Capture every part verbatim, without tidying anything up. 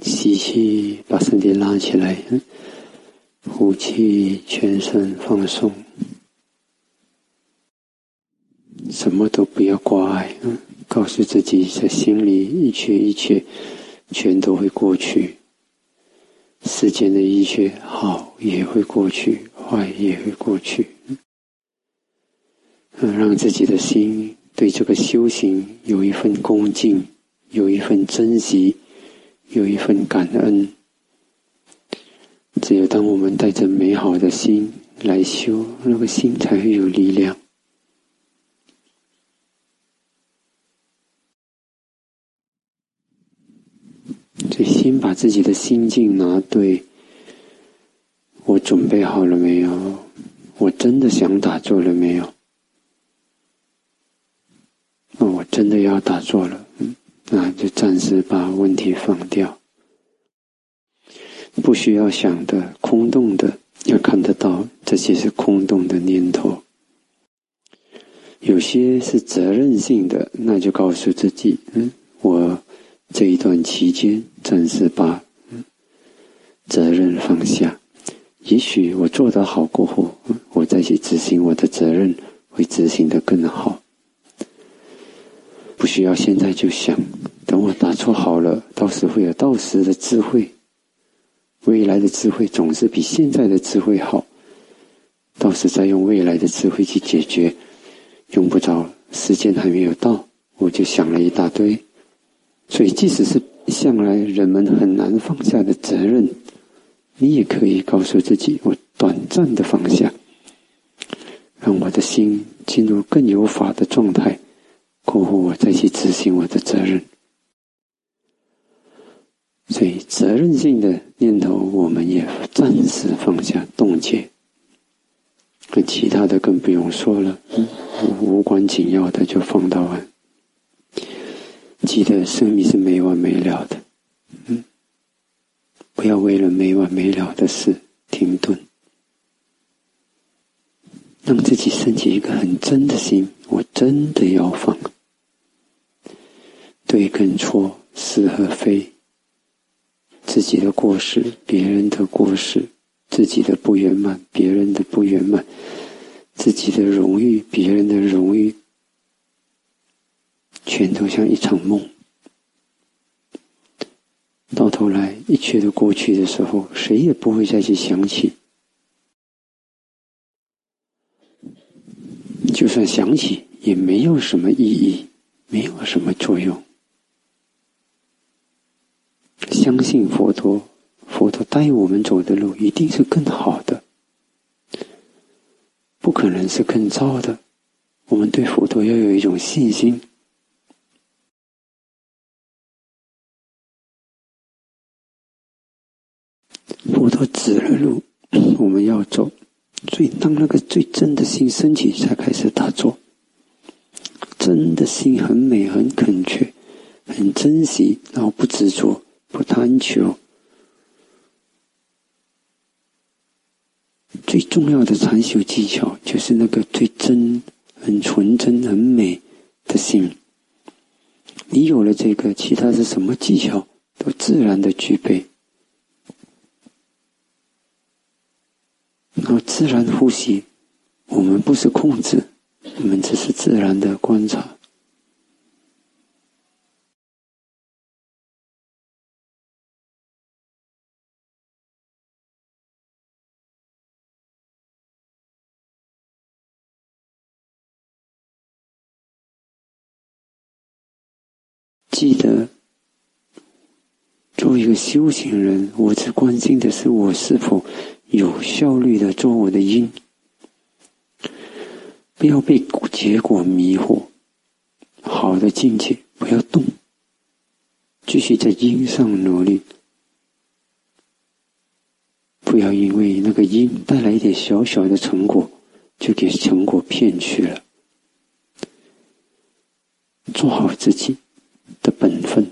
吸气，把身体拉起来，呼气，全身放松，什么都不要挂碍，告诉自己在心里一切一切全都会过去，世间的一切好也会过去，坏也会过去，让自己的心对这个修行有一份恭敬，有一份珍惜，有一份感恩。只有当我们带着美好的心来修，那个心才会有力量。所以先把自己的心境拿对，我准备好了没有？我真的想打坐了没有？哦，我真的要打坐了，嗯，那就暂时把问题放掉。不需要想的，空洞的，要看得到这些是空洞的念头。有些是责任性的，那就告诉自己，嗯，我这一段期间暂时把、嗯、责任放下。也许我做得好过后，嗯、我再去执行我的责任，会执行得更好。不需要现在就想，等我打坐好了，到时会有到时的智慧。未来的智慧总是比现在的智慧好，到时再用未来的智慧去解决，用不着时间还没有到，我就想了一大堆。所以即使是向来人们很难放下的责任，你也可以告诉自己，我短暂的放下，让我的心进入更有法的状态，过后我再去执行我的责任。所以责任性的念头我们也暂时放下冻结，其他的更不用说了，嗯、无关紧要的就放到完。记得生命是没完没了的，嗯，不要为了没完没了的事停顿，让自己升起一个很真的心，我真的要放，对跟错，是和非，自己的过失，别人的过失，自己的不圆满，别人的不圆满，自己的荣誉，别人的荣誉，全都像一场梦。到头来一切都过去的时候，谁也不会再去想起，就算想起也没有什么意义，没有什么作用。相信佛陀，佛陀带我们走的路一定是更好的，不可能是更糟的。我们对佛陀要有一种信心。佛陀指了路，我们要走。所以当那个最真的心升起，才开始打坐。真的心很美，很恳切，很珍惜，然后不执着，不贪求。最重要的禅修技巧就是那个最真、很纯真、很美的心。你有了这个，其他是什么技巧都自然的具备。然后自然呼吸，我们不是控制，我们只是自然的观察。记得作为一个修行人，我只关心的是我是否有效率的做我的因，不要被结果迷惑。好的境界不要动，继续在因上努力，不要因为那个因带来一点小小的成果，就给成果骗去了。做好自己的本分，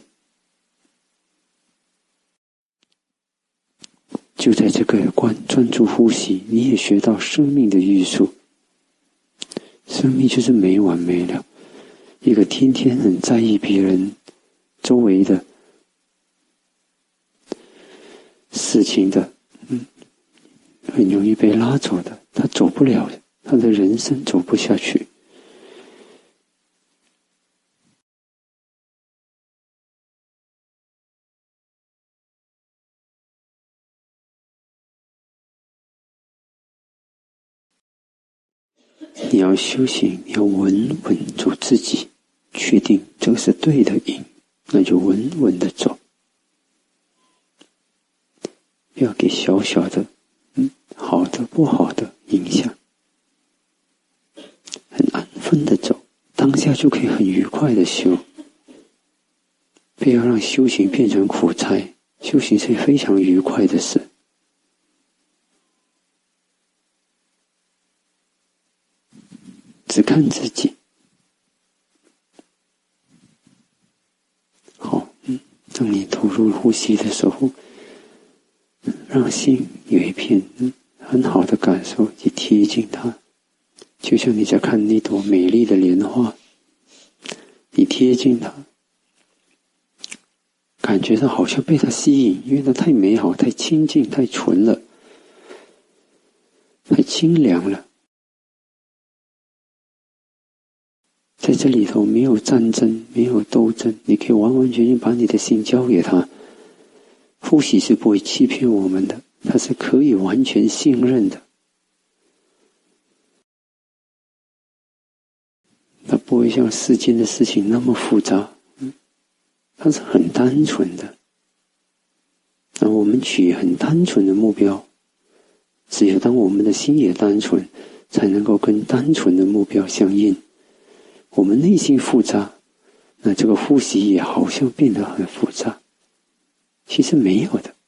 就在这个关专注呼吸，你也学到生命的艺术。生命就是没完没了，一个天天很在意别人周围的事情的，嗯，很容易被拉走的，他走不了，他的人生走不下去。你要修行，你要稳稳做自己，确定这个是对的因，那就稳稳的走，不要给小小的嗯，好的不好的影响，很安分的走，当下就可以很愉快的修。不要让修行变成苦差，修行是非常愉快的事。只看自己。好，嗯，当你投入呼吸的时候，让心有一片嗯很好的感受，去贴近它，就像你在看那朵美丽的莲花，你贴近它，感觉到好像被它吸引，因为它太美好、太清净、太纯了，太清凉了。在这里头没有战争，没有斗争，你可以完完全全把你的心交给他。呼吸是不会欺骗我们的，它是可以完全信任的。它不会像世间的事情那么复杂，它是很单纯的。那我们取很单纯的目标，只有当我们的心也单纯，才能够跟单纯的目标相应。我们内心复杂，那这个呼吸也好像变得很复杂，其实没有的。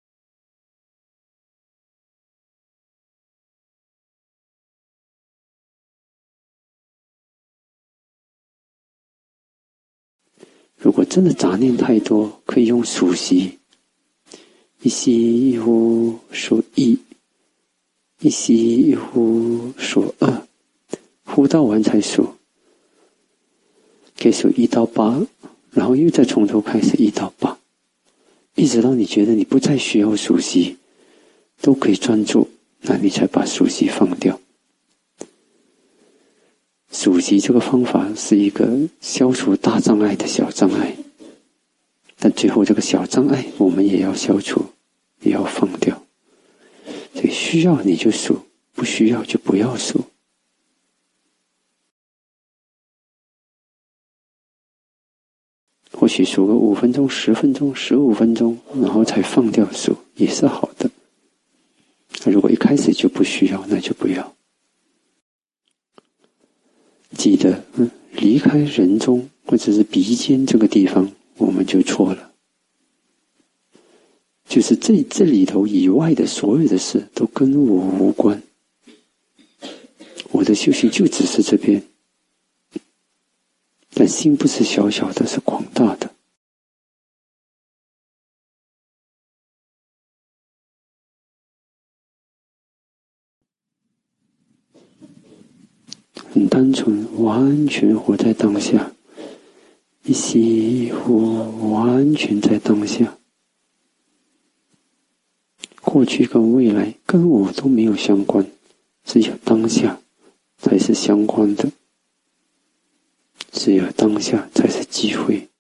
如果真的杂念太多，可以用数息，一吸一呼数一，一吸一呼数二，呼到完才数。可以数一到八，然后又再从头开始一到八，一直到你觉得你不再需要数息，都可以专注，那你才把数息放掉。数息这个方法是一个消除大障碍的小障碍，但最后这个小障碍我们也要消除，也要放掉。所以需要你就数，不需要就不要数。或许数个五分钟、十分钟、十五分钟，然后才放掉数，也是好的。如果一开始就不需要，那就不要。记得，嗯，离开人中或者是鼻尖这个地方，我们就错了。就是这这里头以外的所有的事都跟我无关。我的修行就只是这边。但心不是小小的，是广大的。很单纯，完全活在当下。一吸一呼，完全在当下。过去跟未来跟我都没有相关，只有当下才是相关的。只有当下才是机会。